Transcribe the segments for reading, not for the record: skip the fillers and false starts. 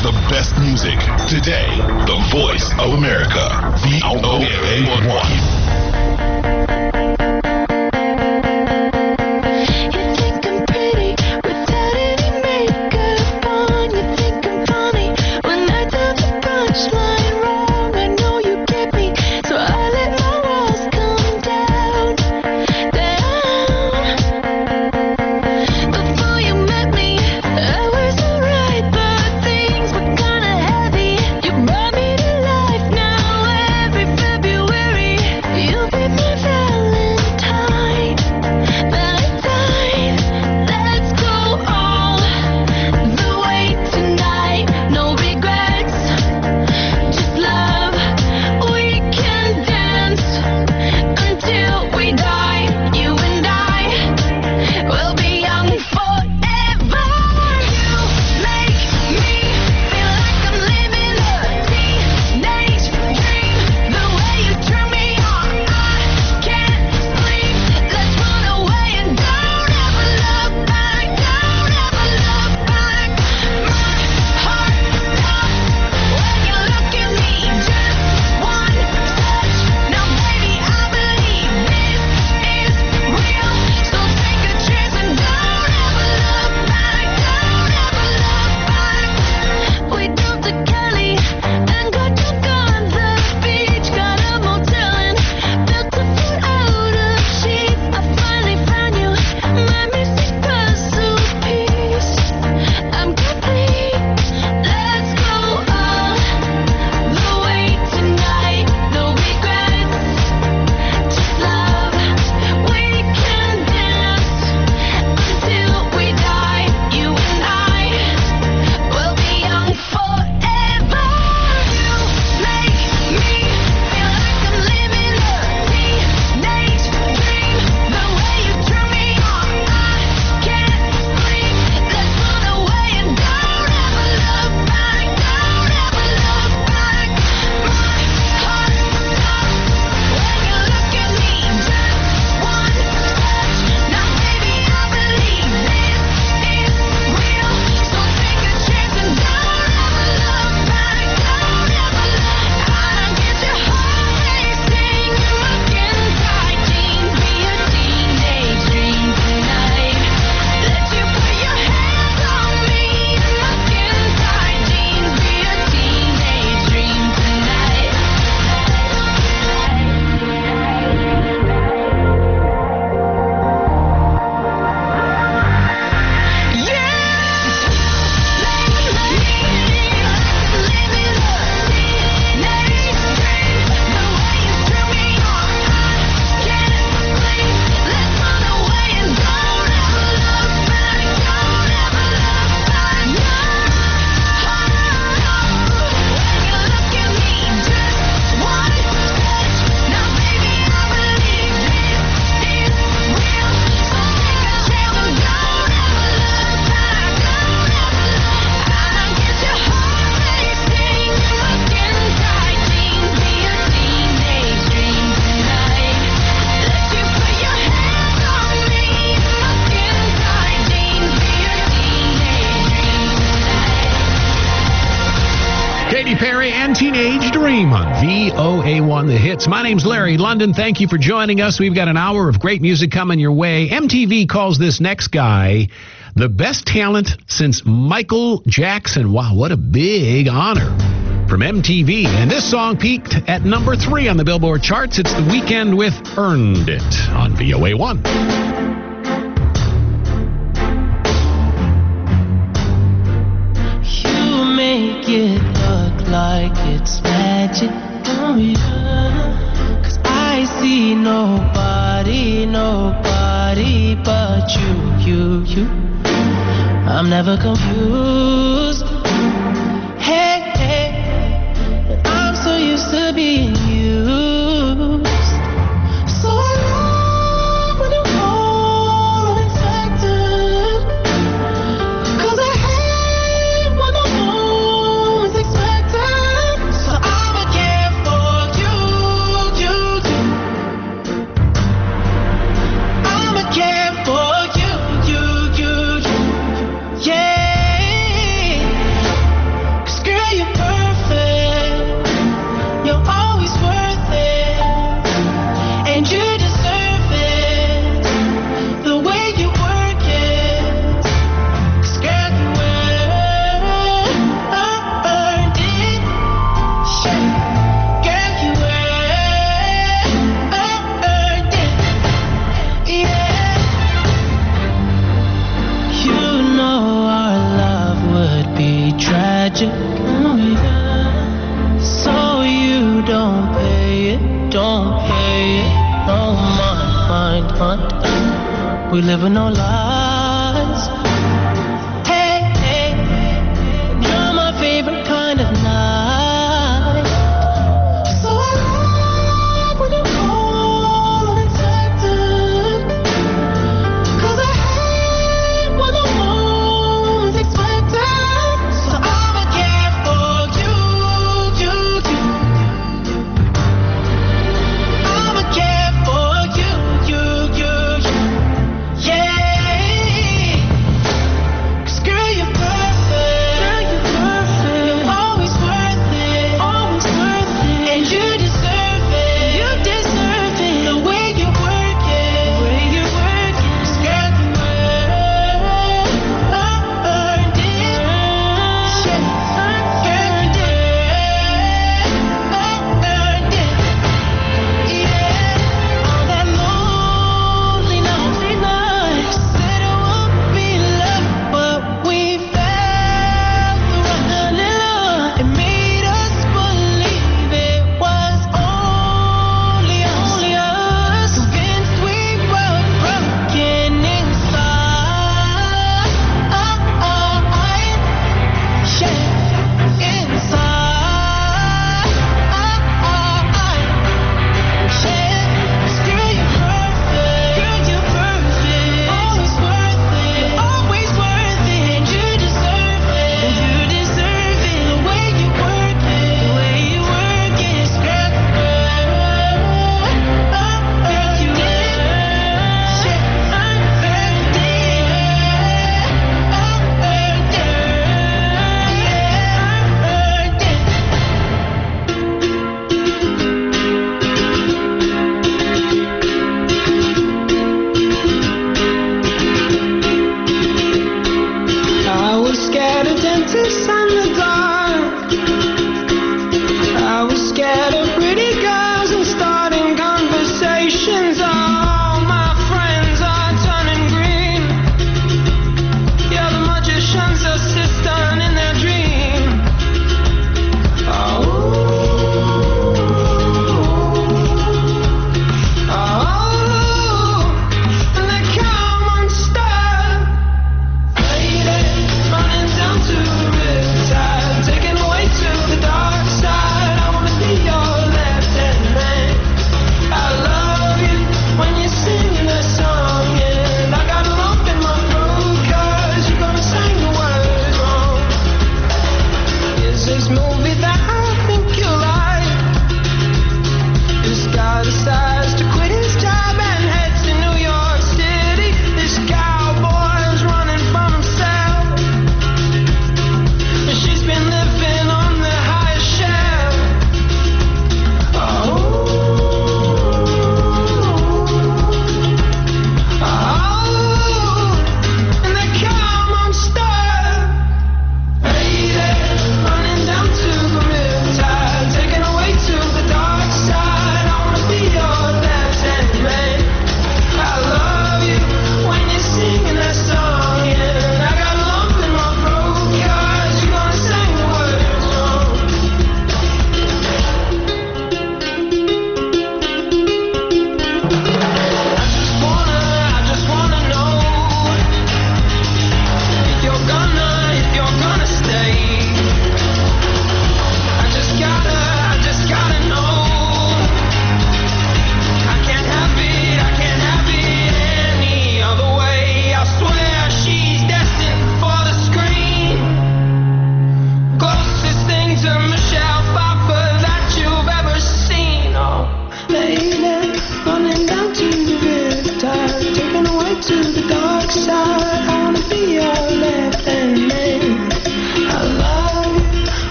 The best music. Today, the voice of America. VOA1. Perry and Teenage Dream on VOA1 The Hits. My name's Larry London. Thank you for joining us. We've got an hour of great music coming your way. MTV calls this next guy the best talent since Michael Jackson. Wow, what a big honor from MTV. And this song peaked at number 3 on the Billboard charts. It's The Weeknd with Earned It on VOA1. It look like it's magic, don't you? 'Cause I see nobody but you. I'm never confused. Hey, I'm so used to being used. So I love when you call unexpected. 'Cause I hate when I'm always expected. So I'ma care for you. I'ma care for you. Yeah. be tragic. So you don't pay it. Oh, mind. We live in no lies. Hey, you're my favorite kind of night. So I love when you call unexpected. 'Cause I hate when the moment's expected. So I'ma care for you. I'ma care for you. Yeah.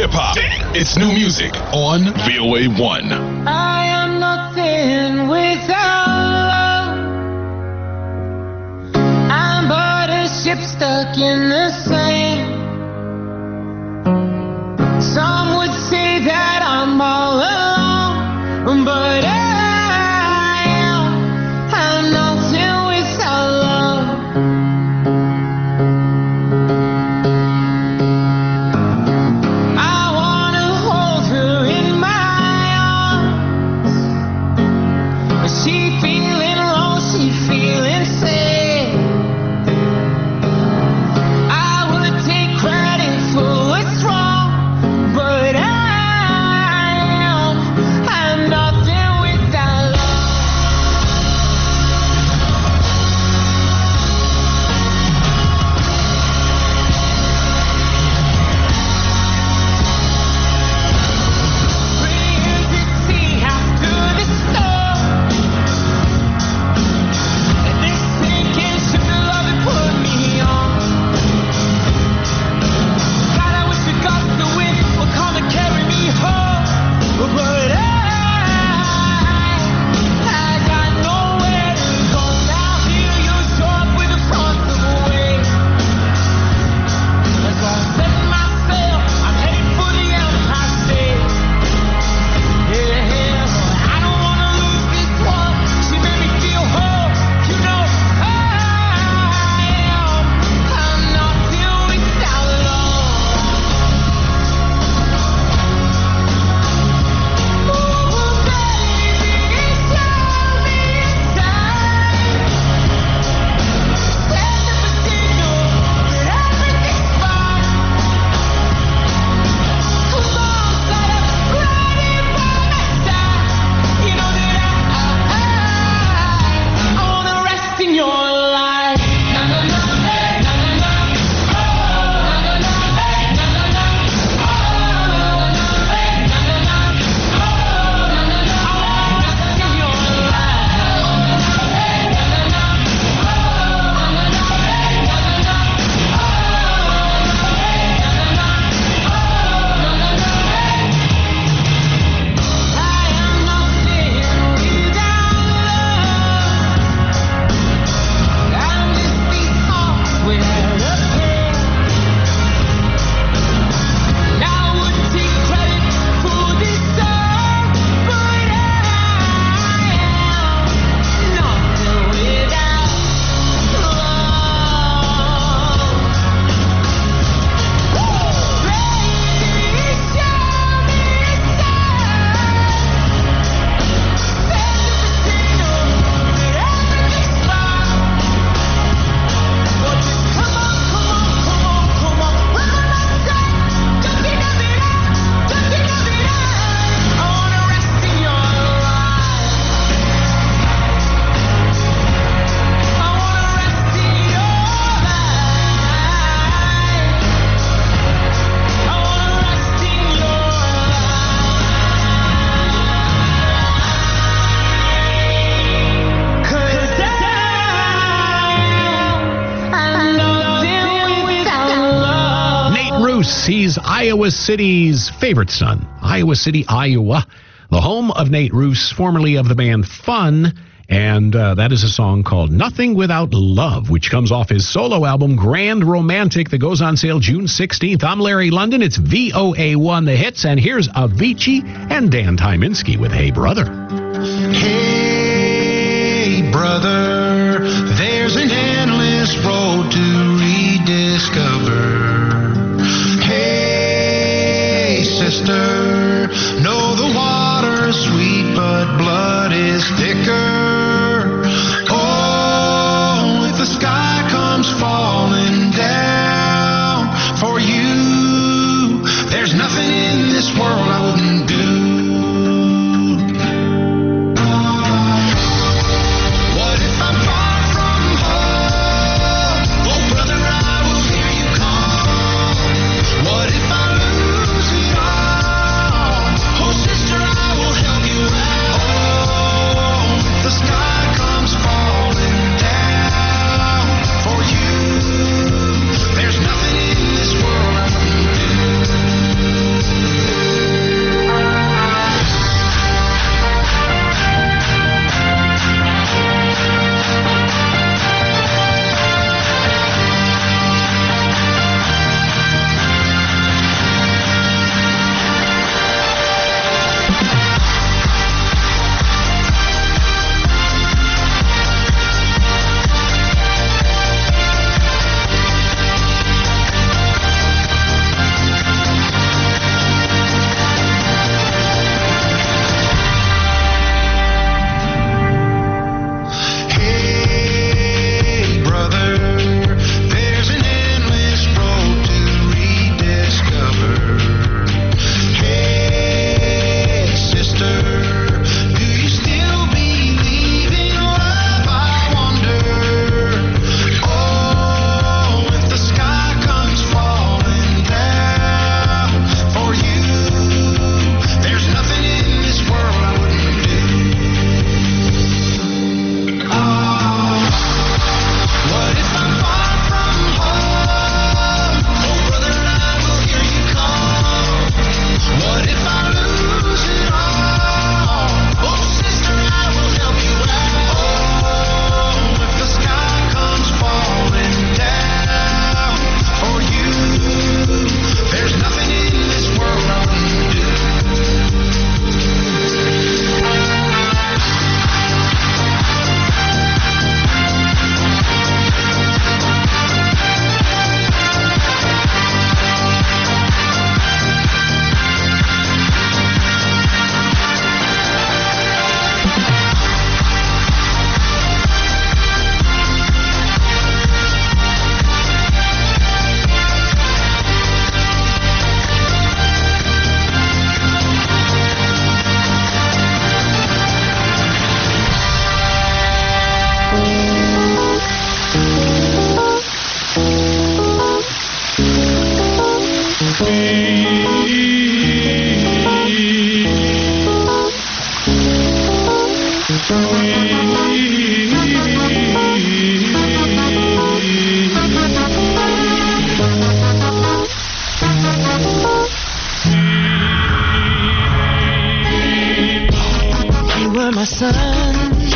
hip hop. It's new music on VOA 1. I am nothing without love. I'm but a ship stuck in the sand. Some would say that I'm all alone, but I'm nothing without love. I wanna hold her in my arms. She feeling low, she feeling sad. I would take credit for what's wrong, but I'm nothing without love. Prayers at sea after the storm, and this sinking ship of love it put me on. God, I wish the gust of wind would come and carry me home, but I got nowhere to go. Now here you show up with the front of a wave. That's why I set my sail. I'm headed for the Empire State. Yeah, I don't wanna lose this one. She made me feel whole. You know I'm nothing without love. Ooh, baby, show me a sign. Send up a signal that everything's fine. Come on, set up, ready by my side. You know that I wanna rest in your light. Na na na, hey, na na na, oh, na na na, hey, na na na, oh, na na na, hey, na na na, oh, na na na. I wanna rest in your light. Hey, na na na, oh, na na na, hey, na na na, oh, hey, na na na, oh, na na na, hey. I am nothing without love. I'm just these songs without a pen. I would take credit for this song, but I am nothing without love. Baby, show me a sign. Send up a signal that everything's fine. But just come on, we're on my side. Just give it up, just give it up. I wanna rest in your light. I wanna rest in your light. I wanna rest in your light. 'Cause I'm nothing without love. Nate Roos, he's Iowa City's favorite son. Iowa City, Iowa, the home of Nate Roos, formerly of the band Fun. And that is a song called Nothing Without Love, which comes off his solo album, Grand Romantic, that goes on sale June 16th. I'm Larry London. It's VOA1 The Hits. And here's Avicii and Dan Tyminski with Hey Brother. Hey, brother, there's an endless road to rediscover. Hey, sister, know the water's sweet, but blood is thicker. Oh, if the sky comes falling down for you, there's nothing in this world I wouldn't do. What if I'm far from home? Oh, brother, sun.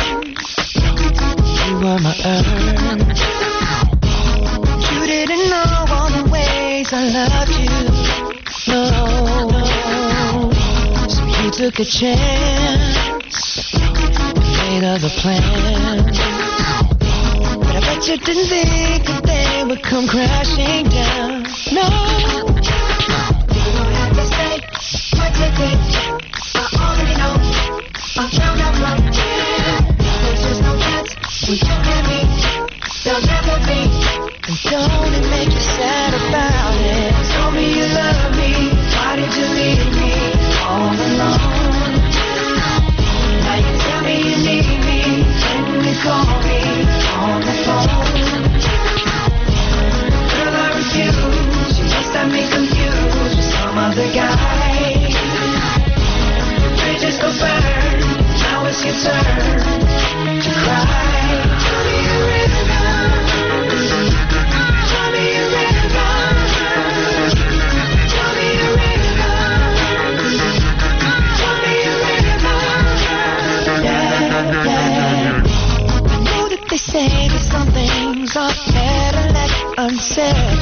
You were my earth. You didn't know all the ways I loved you. No. So you took a chance and made other plans. But I bet you didn't think that they would come crashing down. No. You don't have to say what you think. I already know. I'm found out from here. There's just no chance with you and me. There'll never be. And don't it make you sad about it? Told me you love me. Why did you leave me all alone? Now you tell me you need me. When you call me on the phone. Girl, I refuse. You must have me confused with some other guy. The bridges go burn. Now it's your turn to cry. Tell me a river. Tell me a river. Tell me a river. Tell me a river. Yeah, yeah. I know that they say that some things are better left unsaid.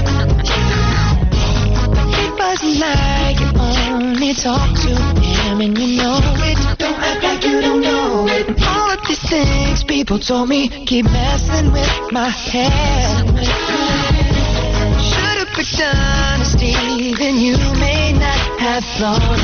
But it wasn't like you only talk to him and you know it. Don't act like you don't know it. And all of these things people told me keep messing with my head. Should've picked honesty, then you may not have thought it.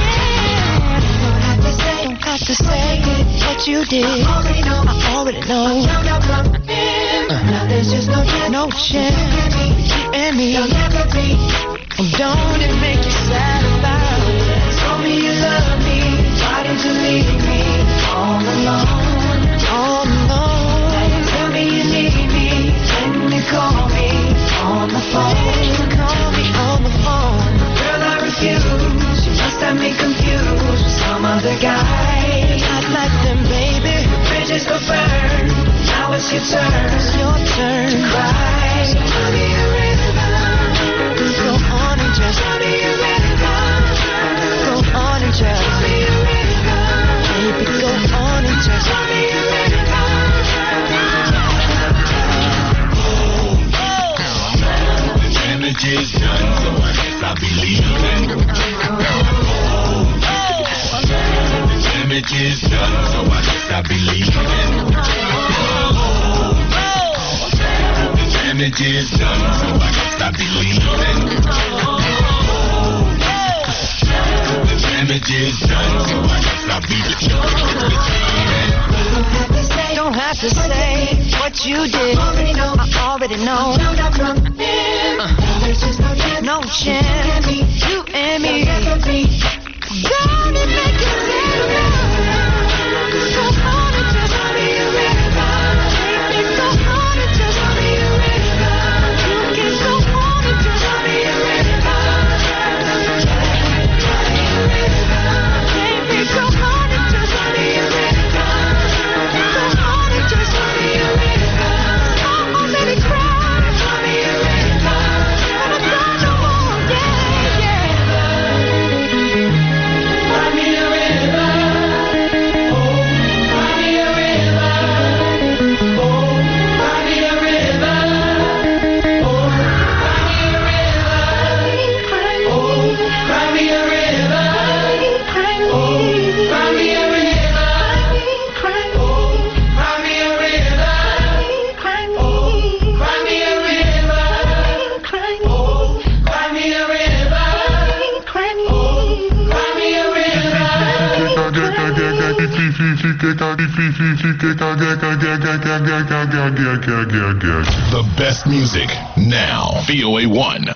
Don't have to say what you did. I already know. Now there's just no chance. You and me. And don't it make you sad about it? Told me you love me. Why did you leave me all alone? All alone. Now you tell me you need me. When you call me on the phone. Call me on the phone. Girl, I refuse. You must have me confused with some other guy. Not like them, baby. The bridges go burn. Now it's your turn. It's your turn to cry. So tell me a river. Go on and just tell me a river. Go on and just tell me a river. Baby, go on and just tell me a river. The damage is done, so I guess I'll be leaving. The damage is done, so I guess I'll be leaving. The damage is done, so I guess I'll be leaving. The damage is done, so I guess I'll be leaving. Don't have to say what you did. I already know. No chance. You and me. Don't it make you sad? Go on and just tell me a river. Go on and just tell me a river. You can go on and just tell me a river. Baby, go on and just tell me a river. Go on and just tell me a river. Oh, let it cry. Tell me a river. And I'm not no more. Yeah, yeah. Cry me a river. Oh, cry me a river. Oh, cry me a river. Oh, cry me a river. Oh, cry me a river. Oh, cry me a river. Oh, cry me a river. Oh, cry me a river. Oh, cry me a river. The best music now. VOA1.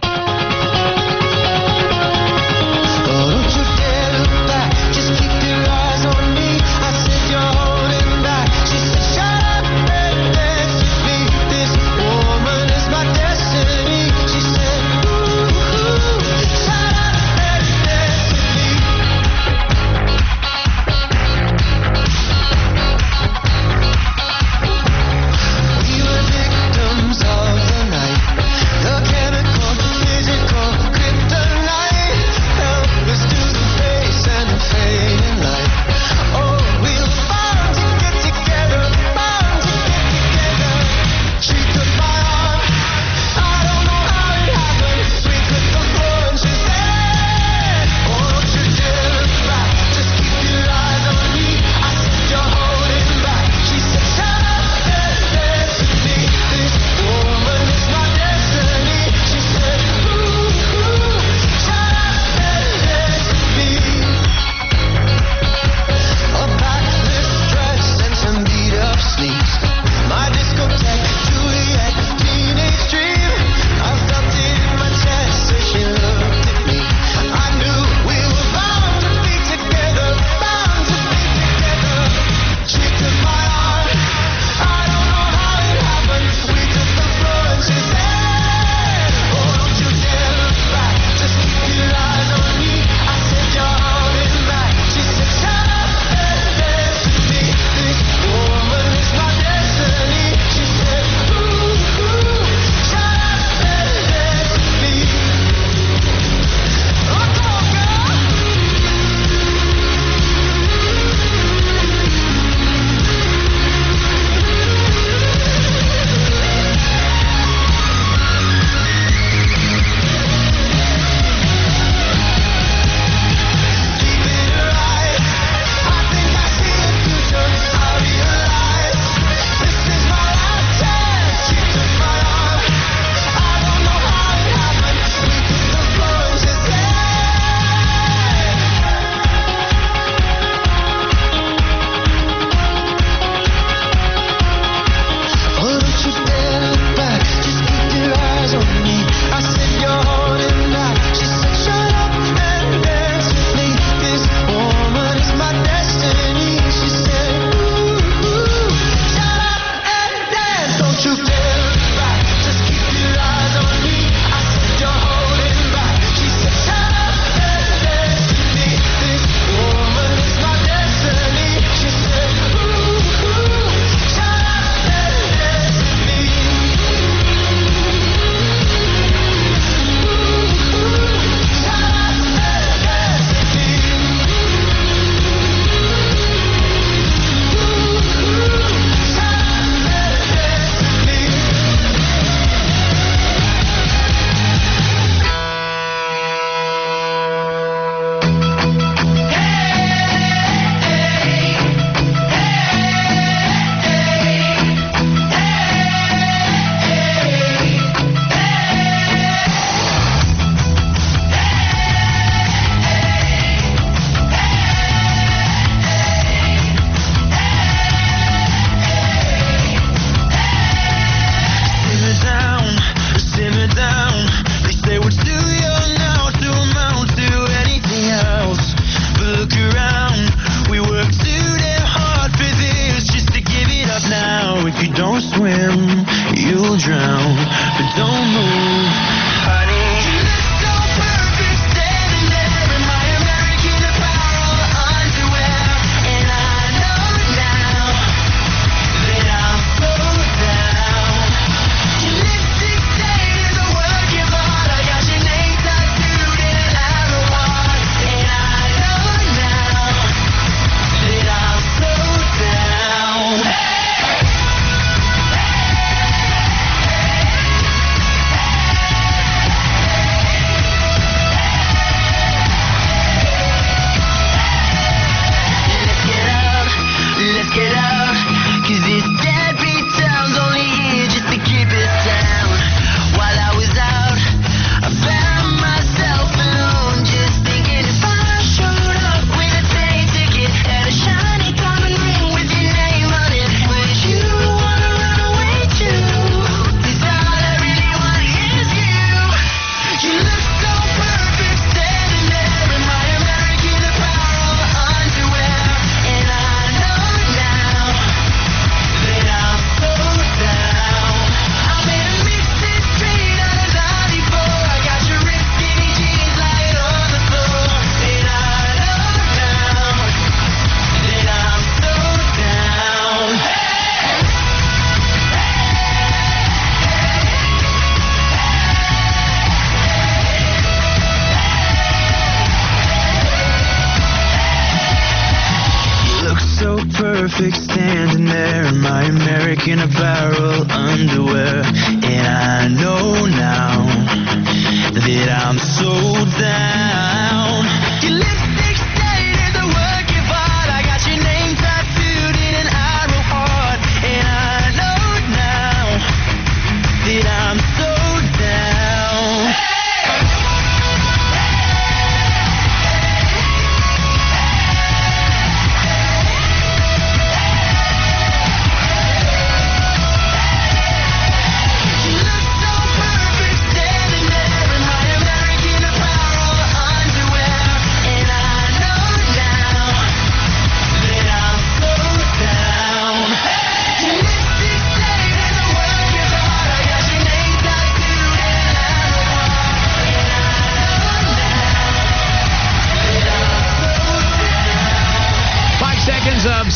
Don't you dare look back, just keep your eyes on me. I said you're holding back. She said shut up and dance with me. This woman is my destiny. She said ooh, shut up and dance with me. We were victims of the night. The chemical decision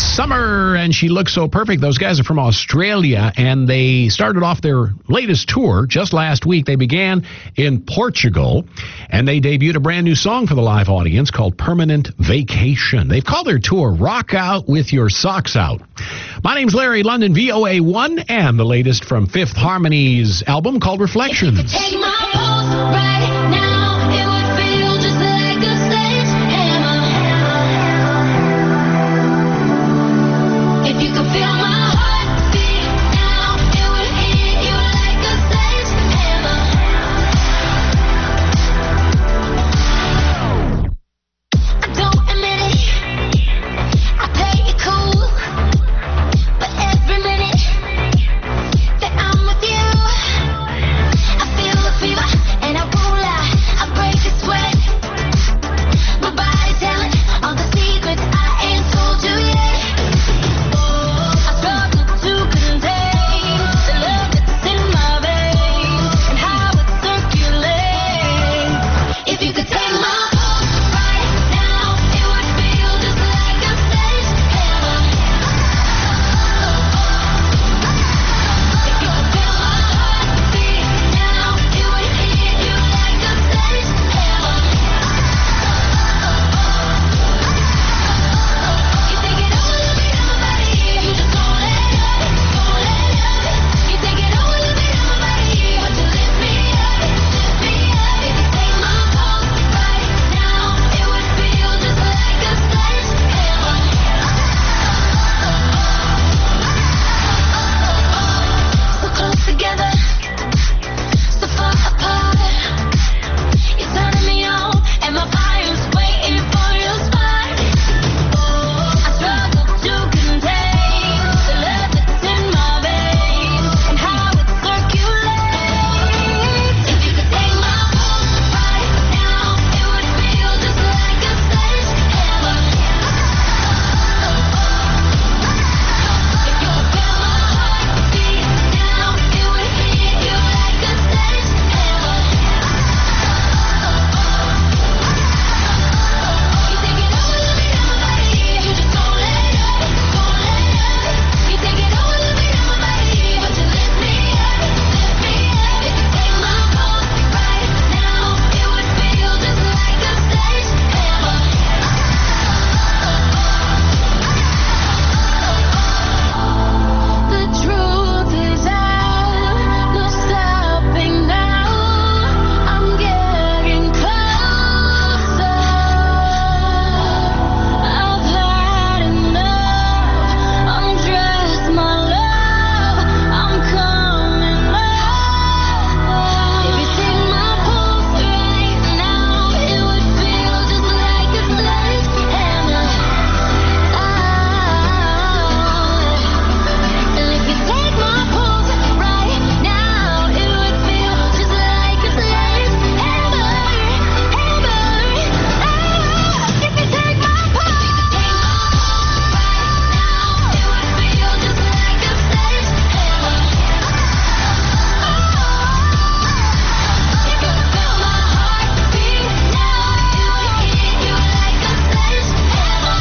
Summer, and She Looks So Perfect. Those guys are from Australia, and they started off their latest tour just last week. They began in Portugal, and they debuted a brand new song for the live audience called Permanent Vacation. They've called their tour Rock Out With Your Socks Out. My name's Larry London, VOA1, and the latest from Fifth Harmony's album called Reflections. Take my pulse right now, it would feel just like a sledgehammer. If you could feel my heartbeat now, it would hit you like a sledgehammer. I don't admit it, I play it cool, but every minute that I'm with you, I feel the fever, and I won't lie, I break a sweat. My body's telling all the secrets I ain't told you yet. I struggle to contain the love that's in my veins and how it circulates. If you could take my pulse right now, it would feel just like a sledgehammer. If you could feel my heartbeat now, it would hit you like a sledgehammer. You take it all of me on my body, you just don't let up, don't let up. You take it all of me on my body, but you lift me up, lift me up. If you take my pulse right now, it would feel just like a sledgehammer. So close together, so far apart. You're turning me on, and my fire's waiting for your spark. I struggle to contain the love that's in my veins and how it circulates. If you could take my pulse right now, it would feel just like a sledgehammer. If you could feel my heartbeat now, it would hit you like a sledgehammer. You take it all of me on my body, you just don't let up, don't let up. You take it all of me on my body, but you lift me up, lift me up. If you take my pulse right now, it would feel just like a sledgehammer. The truth is out, no stopping now. I'm getting closer. I've had enough. Undress my love. I'm coming up. If you take my pulse right now, it would feel just like a sledgehammer. And if you take my pulse right now, it would feel just like a sledgehammer. If you take my pulse right now, it would feel just like a sledgehammer. If you could feel my heartbeat now, it would hit you like a sledgehammer.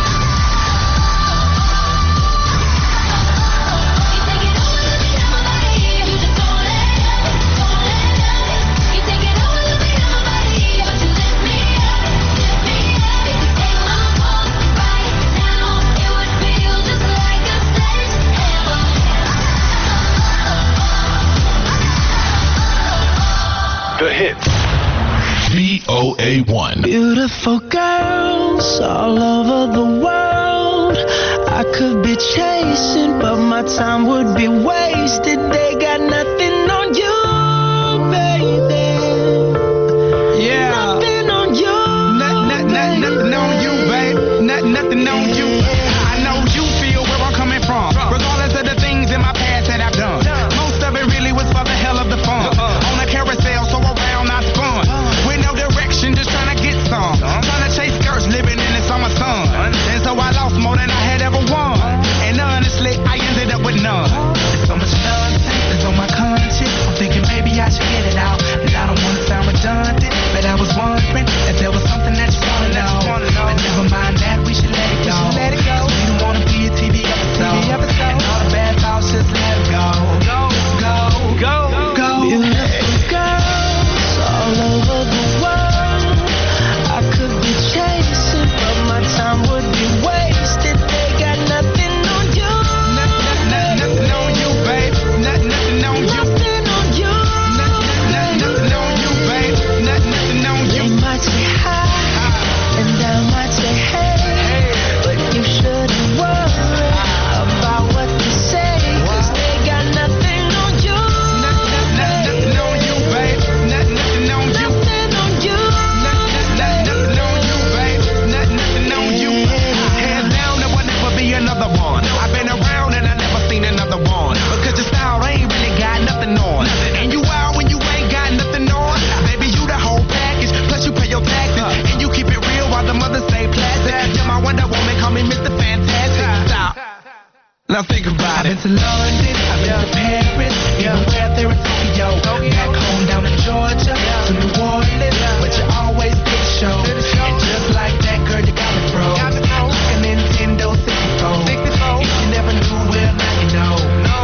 You take it all of me on my body, you just don't let up, don't let up. You take it all of me on my body, but you lift me up, lift me up. If you take my pulse right now, it would feel just like a sledgehammer. The hits. VOA1. Beautiful girls all over the world. I could be chasing, but my time would be wasted. They got nothing on you, baby. Yeah. Nothing on you. Nothing on you, babe. Nothing on you. I know you feel where I'm coming from. Regardless of the things in my past that I've done. Most of it really was for the hell of the fun. On a carousel, so around I spun. With no direction, just trying to get some. Trying to chase skirts, living in the summer sun. And so I lost more than I had ever won. And honestly, I ended up with none. There's so much nonsense, there's on my conscience. I'm thinking Now think about it. I've been to London, I've been to Paris, everywhere there in Tokyo. Back home down to Georgia, to New Orleans, but you always get a show. And just like that, girl, you got me froze. Like a Nintendo 64. If you never knew, well, now you know.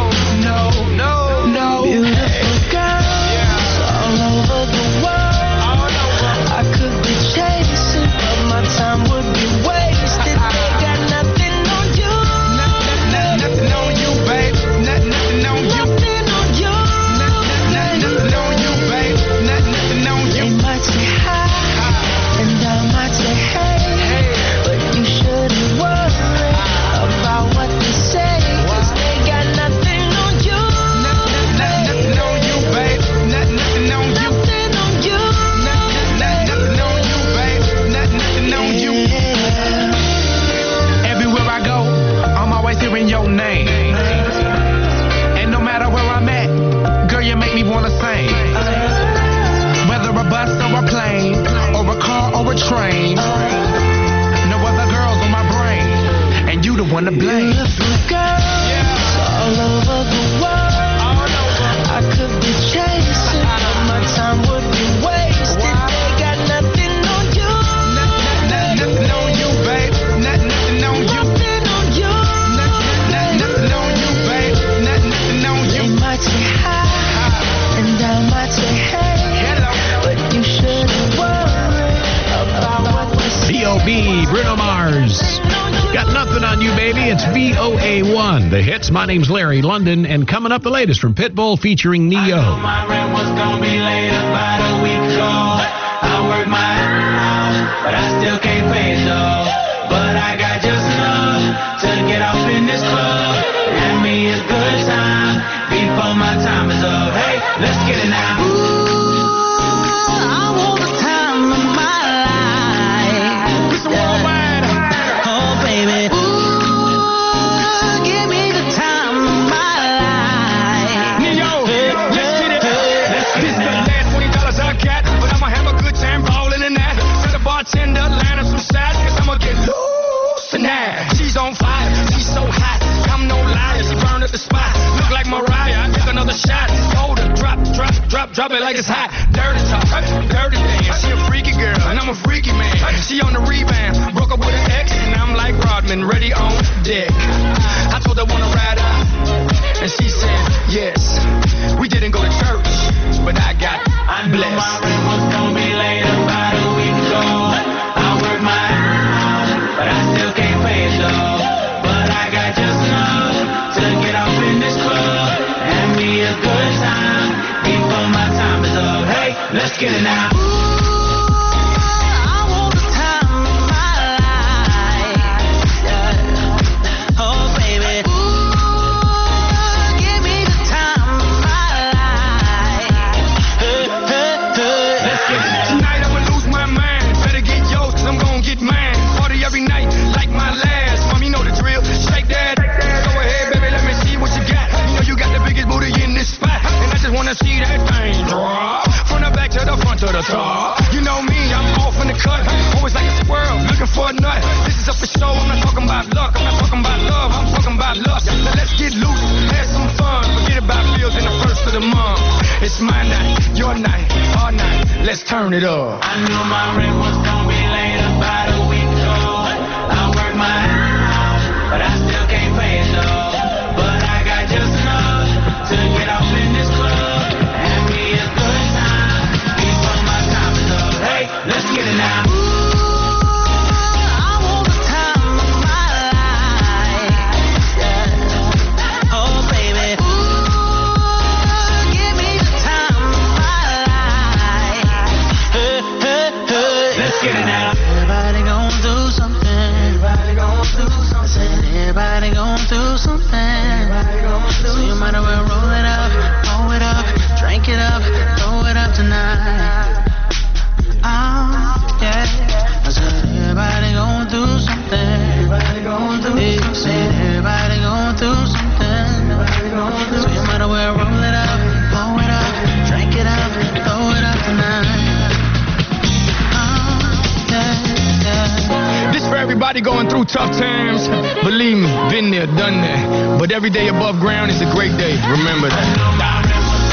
No. Beautiful girls all over the world. I could be chasing, but my time would be wasted. They got nothing on you. Nothing on you, babe. Nothing on you. Nothing on you. Nothing on you, babe. Nothing on you. They might say hi, and I might say hey, but you shouldn't worry about what they say, 'cause they got nothing on you. Nothing on you, babe. Nothing on you. Nothing on you. Nothing on you, babe. Nothing on you. Everywhere I go, I'm always hearing your name. And no matter where I'm at, girl, you make me wanna sing. Whether a bus or a plane, or a car or a train, no other girls on my brain, and you the one to blame. Beautiful girls all over the world. I could be chasing, but my time would be wasted. They got nothing on you. Nothing on you, babe. Nothing on you. Nothing on you. Nothing on you, babe. Nothing on They you. might say hi, and I might say hey, but you shouldn't worry about what they say. B.O.B. Bruno Mars. Got nothing on you, baby. It's VOA1. The hits. My name's Larry London, and coming up, the latest from Pitbull featuring Neo. My rent was gonna be late about a week ago. I worked my ass, but I still can't pay it though. But I got just enough to get off in this club. Have me a good time before my time is up. Hey, let's get it now. I want the time of my life. It's worldwide. Oh, baby. Give me the time of my life. Neo, let's get it. This is the last $20 I got, but I'ma have a good time rolling in that. Tell the bartender, line up some shots, 'cause I'ma get loose tonight. She's on fire, she's so hot. I'm no liar, she burned up the spot. Look like Mariah, I took another shot. Hold her, drop it like it's hot. Dirty talk, dirty dance. She a freaky girl, and I'm a freaky man. She on the rebound, broke up with an ex, and I'm like Rodman, ready on deck. I told her wanna ride out, and she said yes. We didn't go to church, but I got I knew my blessed. rent was gonna be late about a week ago. I worked my ass, but I still can't pay it though. But I got just enough to get off in this club. Have me a good time before my time is up. Hey, let's get it now. I want the time of my life. Oh, baby. Give me the time of my life. Let's get it now. Tonight I'ma lose my mind. Better get yours, 'cause I'm gon' get mine. Party every night, like my last. Mom, you know the drill. Shake that. Go ahead, baby, let me see what you got. You know you got the biggest booty in this spot. And I just wanna see that thing drop. From the back to the front to the top. You know me, I'm off in the cut. Always like a squirrel, looking for a nut. This is up for show, I'm not talking about luck. I'm not talking about love, I'm talking about lust. Now let's get loose, have some fun. Forget about bills in the first of the month. It's my night, your night, our night. Let's turn it up. I knew my rent was gonna be late about a week ago. I worked my ass, but I still can't pay it though. But I got just enough to get off in this club. Have me a good time before my time is up. Hey, let's get it now. I want the time of my life. Oh, baby. Give me the time of my life. Let's get it now. Everybody gon' do something. Everybody gon' do something. Everybody gon' do something. Anybody going through tough times, believe me, been there, done that. But every day above ground is a great day. Remember that.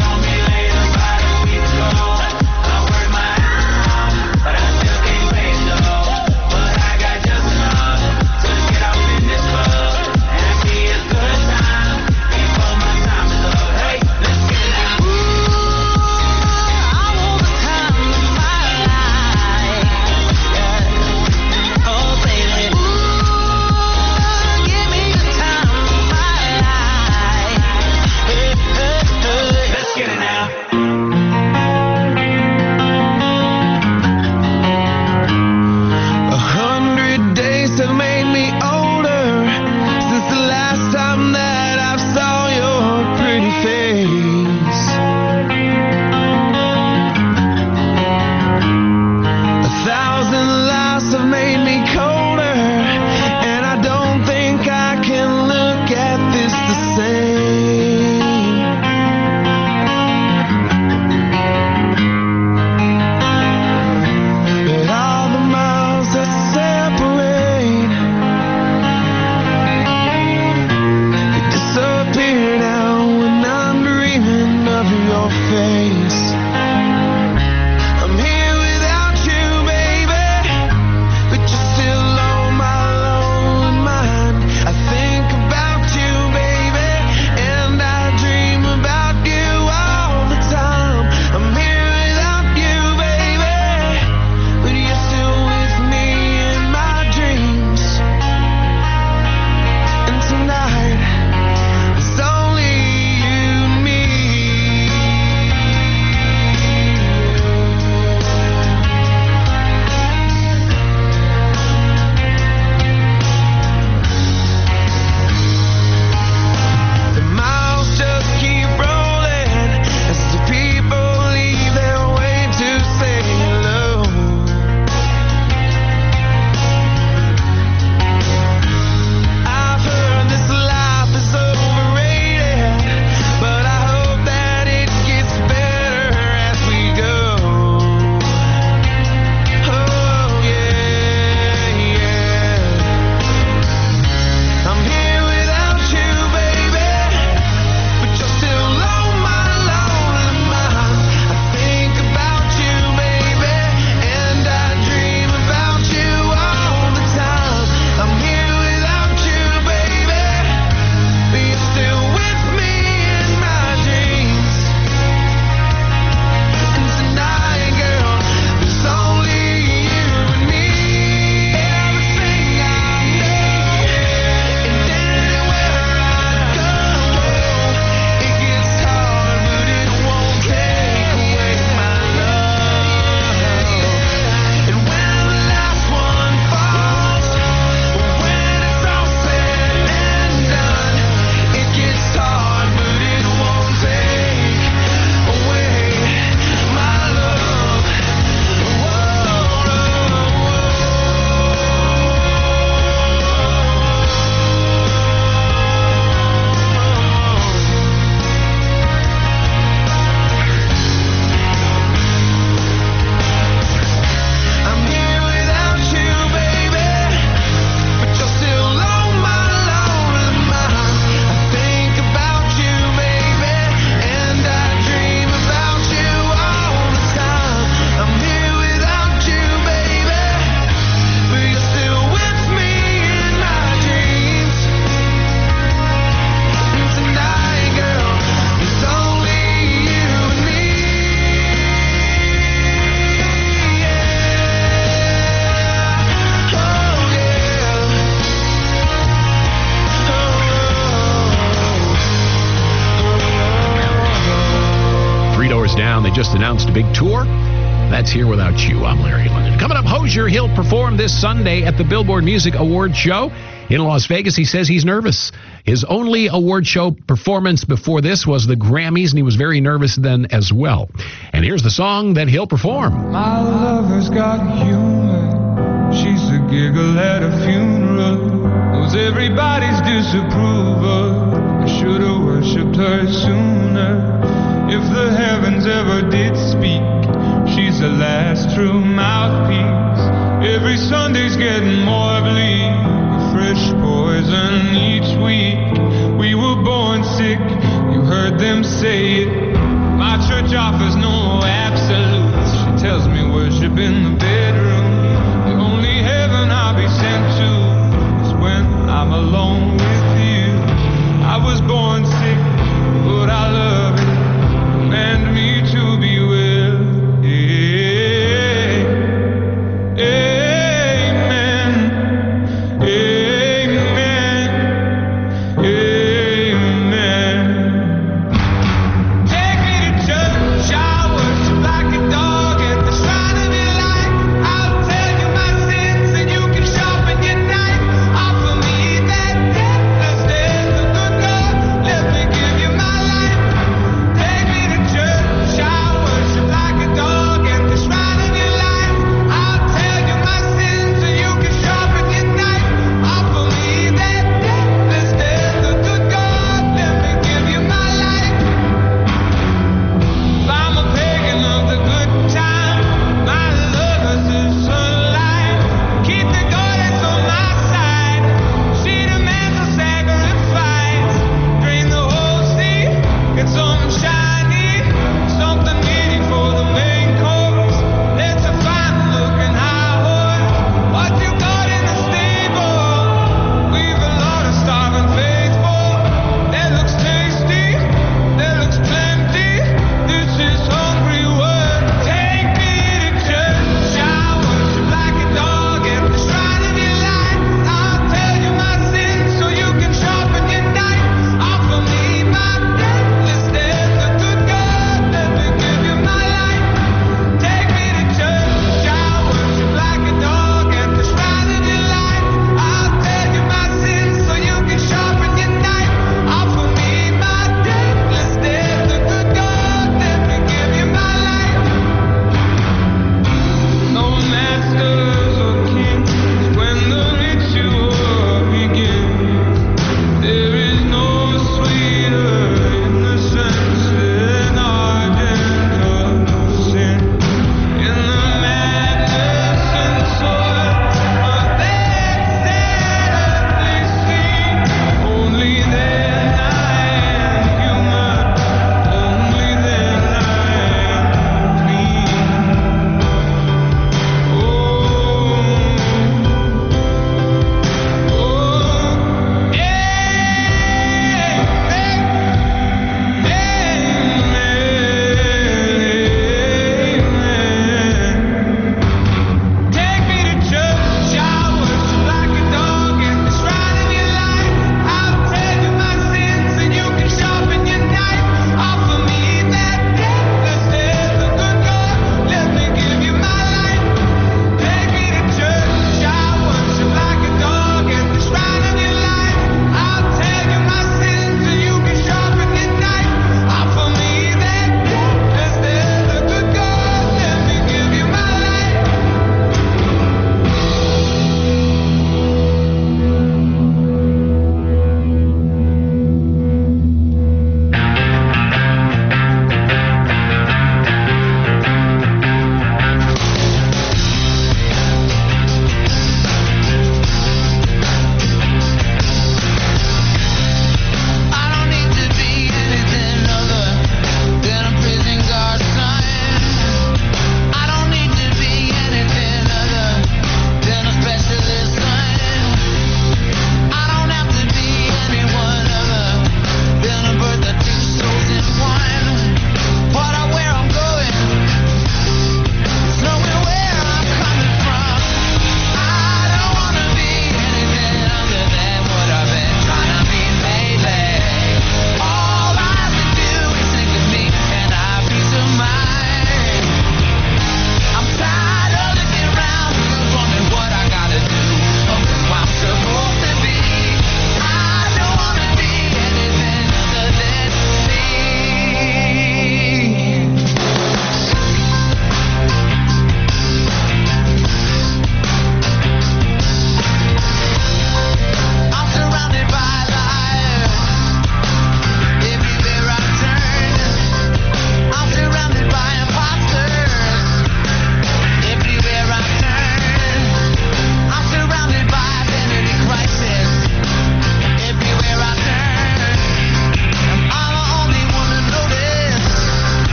They just announced a big tour. That's Here Without You. I'm Larry London. Coming up, Hozier. He'll perform this Sunday at the Billboard Music Awards show in Las Vegas. He says he's nervous. His only award show performance before this was the Grammys, and he was very nervous then as well. And here's the song that he'll perform. My lover's got humor. She's a giggle at a funeral. Knows everybody's disapproval. I should have worshipped her sooner. If the heavens ever did speak, she's the last true mouthpiece. Every Sunday's getting more bleak. Fresh poison each week. We were born sick, you heard them say it. My church offers no absolute.